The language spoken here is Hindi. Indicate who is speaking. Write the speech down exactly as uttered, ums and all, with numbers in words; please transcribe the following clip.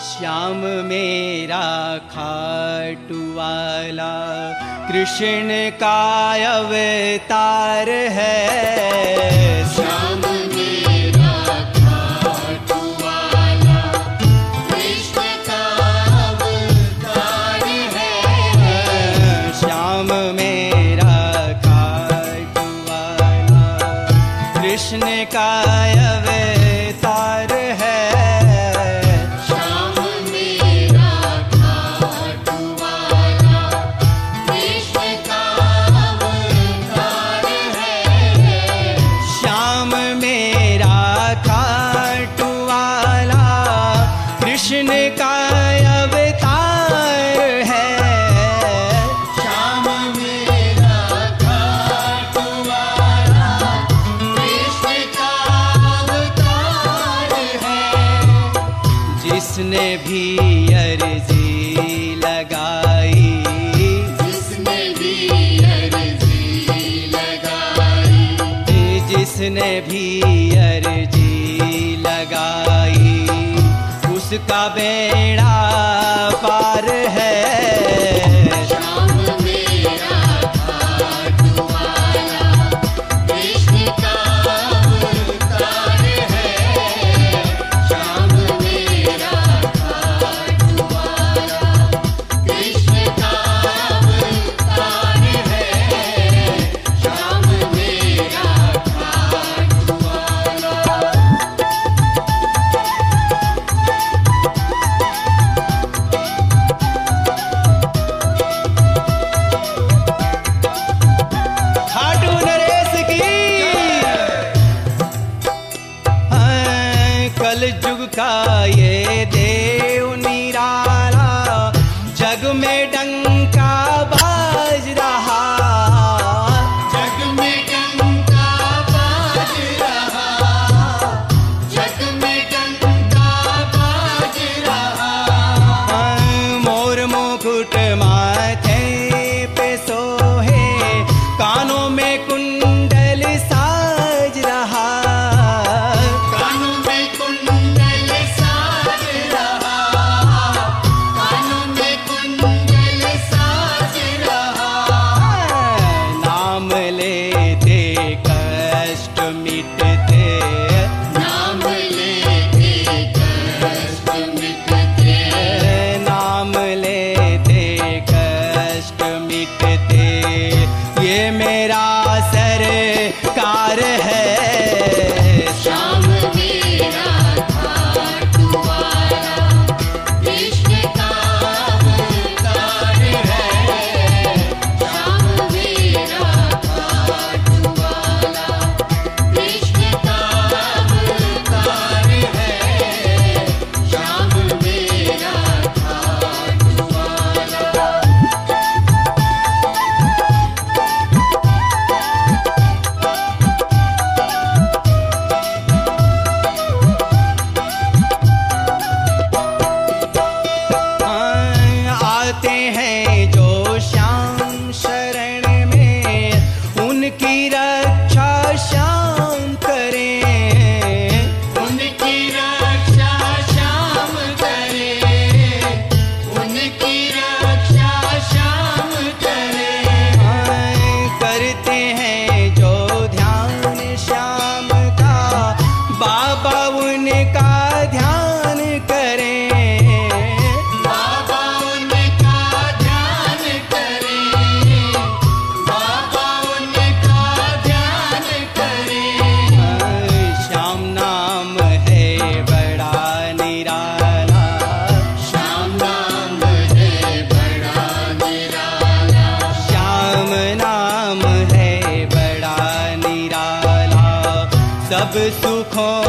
Speaker 1: श्याम मेरा खाटू वाला कृष्ण का अवतार है।
Speaker 2: श्याम मेरा खाटू वाला कृष्ण का अवतार है।
Speaker 1: श्याम मेरा खाटू वाला कृष्ण का अवतार है। कृष्ण का अवतार है।
Speaker 2: श्याम मेरा खाटू वाला कृष्ण का अवतार है।
Speaker 1: जिसने भी अर्जी लगाई,
Speaker 2: जिसने भी अर्जी लगाई,
Speaker 1: जिसने भी अर्जी लगाई उसका बेड़ा पार है।
Speaker 2: श्याम मेरा खाटू वाला कृष्ण का अवतार है। श्याम मेरा खाटू वाला कृष्ण का अवतार है। श्याम मेरा खाटू वाला।
Speaker 1: कलयुग का ये देव निराला जग में डंका बाज रहा।
Speaker 2: जग में डंका बाज रहा, जग में डंका बाज रहा।
Speaker 1: मोर मुकुट माथे पे सोहे, कानों में कुंडल साज रहा।
Speaker 2: कानों में कुंडल साज रहा, कानों में कुंडल साज रहा।
Speaker 1: नाम लेते कष्ट मिटते,
Speaker 2: नाम लेते कष्ट मिटते,
Speaker 1: नाम लेते कष्ट मिटते। ये मेरा सरकार है।
Speaker 2: श्याम मेरा खाटू वाला कृष्ण का अवतार है। श्याम मेरा खाटू वाला कृष्ण का अवतार है। श्याम मेरा खाटू वाला।
Speaker 1: आते हैं जो श्याम शरण में, उनकी रक्षा श्याम करें।
Speaker 2: उनकी रक्षा श्याम करे, उनकी रक्षा श्याम करे।
Speaker 1: करते हैं जो ध्यान श्याम का, बाबा उनका ध्यान करें।
Speaker 2: बाबा उनका ध्यान करे, बाबा उनका ध्यान करे।
Speaker 1: श्याम नाम है बड़ा निराला,
Speaker 2: श्याम नाम है बड़ा निराला,
Speaker 1: श्याम नाम है बड़ा निराला। सब सुखों